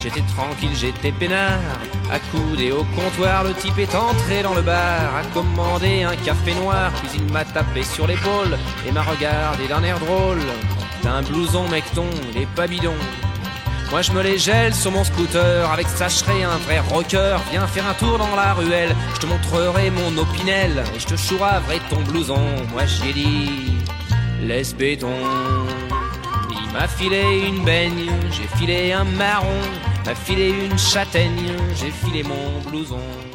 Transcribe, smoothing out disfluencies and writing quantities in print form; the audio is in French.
J'étais tranquille, j'étais peinard, accoudé au comptoir, le type est entré dans le bar, a commandé un café noir, puis il m'a tapé sur l'épaule et m'a regardé d'un air drôle. T'as un blouson mec ton, il est pas bidon. Moi je me les gèle sur mon scooter, avec ça je serai un vrai rocker. Viens faire un tour dans la ruelle, je te montrerai mon opinel, et je te chouraverai ton blouson. Moi j'ai dit, laisse béton. Il m'a filé une baigne, j'ai filé un marron, m'a filé une châtaigne, j'ai filé mon blouson.